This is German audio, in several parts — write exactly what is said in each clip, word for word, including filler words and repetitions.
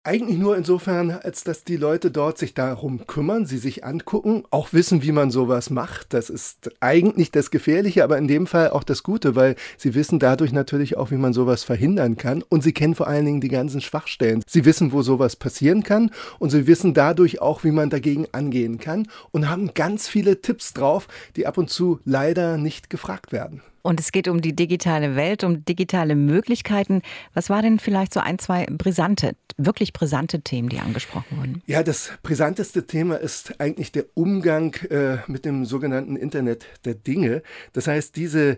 Eigentlich nur insofern, als dass die Leute dort sich darum kümmern, sie sich angucken, auch wissen, wie man sowas macht. Das ist eigentlich das Gefährliche, aber in dem Fall auch das Gute, weil sie wissen dadurch natürlich auch, wie man sowas verhindern kann. Und sie kennen vor allen Dingen die ganzen Schwachstellen. Sie wissen, wo sowas passieren kann und sie wissen dadurch auch, wie man dagegen angehen kann und haben ganz viele Tipps drauf, die ab und zu leider nicht gefragt werden. Und es geht um die digitale Welt, um digitale Möglichkeiten. Was war denn vielleicht so ein, zwei brisante, wirklich brisante Themen, die angesprochen wurden? Ja, das brisanteste Thema ist eigentlich der Umgang äh, mit dem sogenannten Internet der Dinge. Das heißt, diese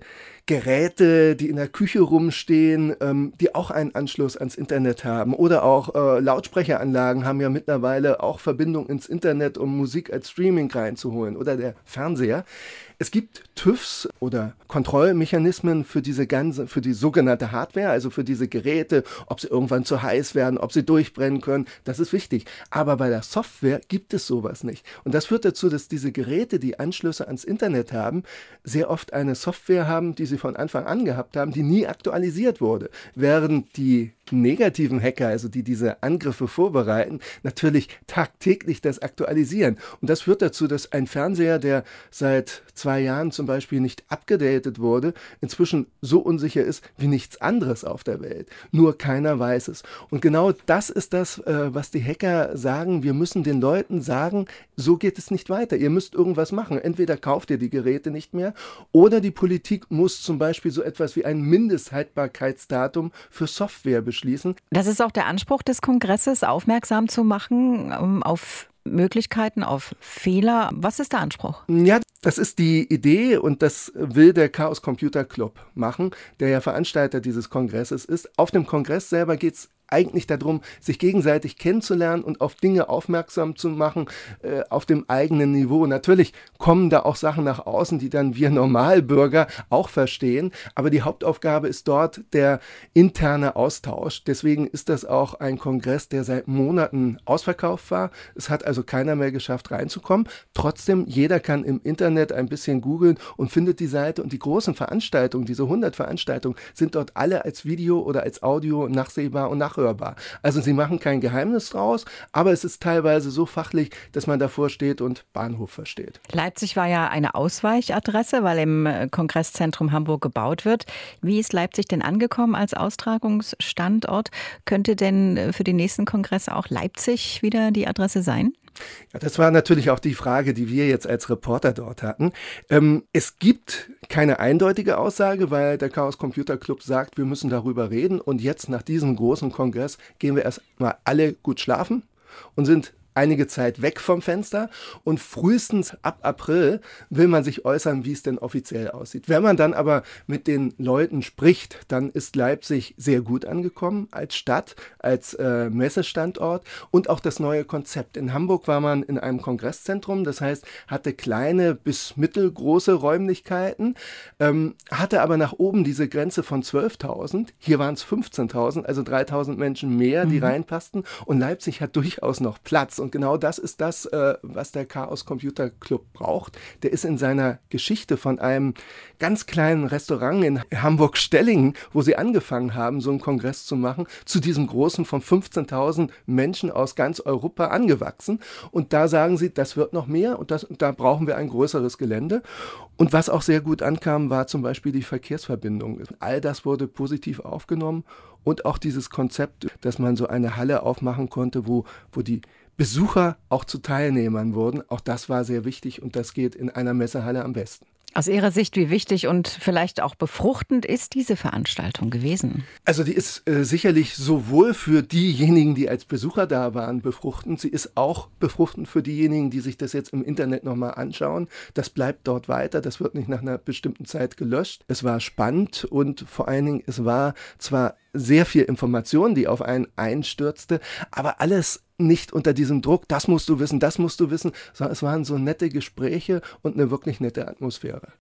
Geräte, die in der Küche rumstehen, ähm, die auch einen Anschluss ans Internet haben oder auch äh, Lautsprecheranlagen haben ja mittlerweile auch Verbindung ins Internet, um Musik als Streaming reinzuholen oder der Fernseher. Es gibt TÜVs oder Kontrollmechanismen für diese ganze, für die sogenannte Hardware, also für diese Geräte, ob sie irgendwann zu heiß werden, ob sie durchbrennen können, das ist wichtig. Aber bei der Software gibt es sowas nicht. Und das führt dazu, dass diese Geräte, die Anschlüsse ans Internet haben, sehr oft eine Software haben, die sie von Anfang an gehabt haben, die nie aktualisiert wurde. Während die negativen Hacker, also die diese Angriffe vorbereiten, natürlich tagtäglich das aktualisieren. Und das führt dazu, dass ein Fernseher, der seit zwei Jahren zum Beispiel nicht abgedatet wurde, inzwischen so unsicher ist wie nichts anderes auf der Welt. Nur keiner weiß es. Und genau das ist das, was die Hacker sagen. Wir müssen den Leuten sagen, so geht es nicht weiter. Ihr müsst irgendwas machen. Entweder kauft ihr die Geräte nicht mehr oder die Politik muss zum Beispiel so etwas wie ein Mindesthaltbarkeitsdatum für Software beschließen. Das ist auch der Anspruch des Kongresses, aufmerksam zu machen auf Möglichkeiten, auf Fehler. Was ist der Anspruch? Ja, das ist die Idee und das will der Chaos Computer Club machen, der ja Veranstalter dieses Kongresses ist. Auf dem Kongress selber geht es eigentlich darum, sich gegenseitig kennenzulernen und auf Dinge aufmerksam zu machen, äh, auf dem eigenen Niveau. Natürlich kommen da auch Sachen nach außen, die dann wir Normalbürger auch verstehen, aber die Hauptaufgabe ist dort der interne Austausch. Deswegen ist das auch ein Kongress, der seit Monaten ausverkauft war. Es hat also keiner mehr geschafft, reinzukommen. Trotzdem, jeder kann im Internet ein bisschen googeln und findet die Seite und die großen Veranstaltungen, diese hundert Veranstaltungen, sind dort alle als Video oder als Audio nachsehbar und nachhörbar. Also sie machen kein Geheimnis draus, aber es ist teilweise so fachlich, dass man davor steht und Bahnhof versteht. Leipzig war ja eine Ausweichadresse, weil im Kongresszentrum Hamburg gebaut wird. Wie ist Leipzig denn angekommen als Austragungsstandort? Könnte denn für den nächsten Kongress auch Leipzig wieder die Adresse sein? Ja, das war natürlich auch die Frage, die wir jetzt als Reporter dort hatten. Ähm, es gibt keine eindeutige Aussage, weil der Chaos Computer Club sagt, wir müssen darüber reden. Und jetzt nach diesem großen Kongress gehen wir erstmal alle gut schlafen und sind einige Zeit weg vom Fenster und frühestens ab April will man sich äußern, wie es denn offiziell aussieht. Wenn man dann aber mit den Leuten spricht, dann ist Leipzig sehr gut angekommen als Stadt, als äh, Messestandort und auch das neue Konzept. In Hamburg war man in einem Kongresszentrum, das heißt, hatte kleine bis mittelgroße Räumlichkeiten, ähm, hatte aber nach oben diese Grenze von zwölftausend. Hier waren es fünfzehntausend, also dreitausend Menschen mehr, die mhm. reinpassten und Leipzig hat durchaus noch Platz. Und genau das ist das, äh, was der Chaos Computer Club braucht. Der ist in seiner Geschichte von einem ganz kleinen Restaurant in Hamburg-Stellingen, wo sie angefangen haben, so einen Kongress zu machen, zu diesem großen von fünfzehntausend Menschen aus ganz Europa angewachsen. Und da sagen sie, das wird noch mehr und, das, und da brauchen wir ein größeres Gelände. Und was auch sehr gut ankam, war zum Beispiel die Verkehrsverbindung. All das wurde positiv aufgenommen und auch dieses Konzept, dass man so eine Halle aufmachen konnte, wo, wo die Besucher auch zu Teilnehmern wurden. Auch das war sehr wichtig und das geht in einer Messehalle am besten. Aus Ihrer Sicht, wie wichtig und vielleicht auch befruchtend ist diese Veranstaltung gewesen? Also die ist äh, sicherlich sowohl für diejenigen, die als Besucher da waren, befruchtend. Sie ist auch befruchtend für diejenigen, die sich das jetzt im Internet nochmal anschauen. Das bleibt dort weiter, das wird nicht nach einer bestimmten Zeit gelöscht. Es war spannend und vor allen Dingen, es war zwar sehr viel Information, die auf einen einstürzte, aber alles nicht unter diesem Druck, das musst du wissen, das musst du wissen, sondern es waren so nette Gespräche und eine wirklich nette Atmosphäre.